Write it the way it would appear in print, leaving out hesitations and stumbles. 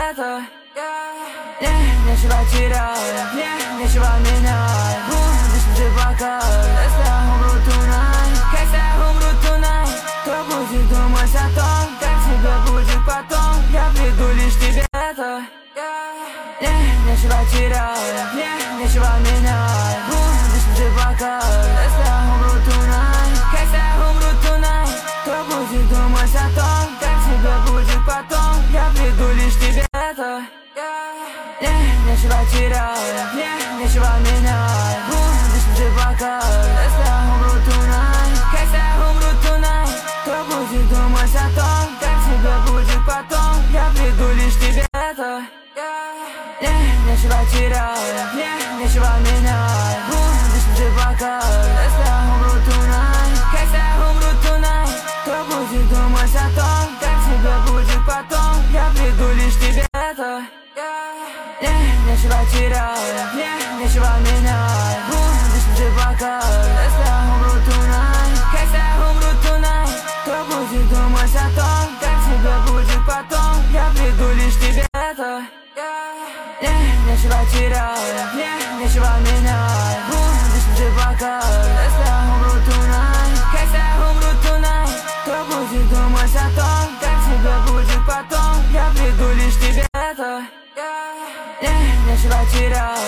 это. Нечего терять, нечего менять. Здесь уже пока. Если я умру tonight, если я умру tonight, то будет думать о том, как тебе будет потом. Я приду лишь тебе это. Нечего терять, нечего менять. Здесь уже пока. Если я умру tonight, если я умру tonight, то будет думать о том, как тебе будет потом. Я приду лишь тебе это. Нечего терять, нечего менять. Здесь уже пока. Если я умру tonight, если я умру tonight, то будет думать о том, как тебе будет потом. Я приду лишь тебе это. Нечего терять, нечего менять. Здесь уже пока. Если я умру tonight, если я умру tonight, то будет думать о том, как тебе будет потом. Я приду лишь тебе это. Нечего терять, нечего менять. Здесь уже пока. Если я умру tonight, если я умру tonight, то будет думать о том, как тебе будет потом. Я приду лишь тебе это. Нечего терять, нечего менять. Здесь уже пока. Если я умру tonight, если я умру tonight, то будет думать о том, как тебе будет потом. Я приду лишь тебе это. Нечего терять.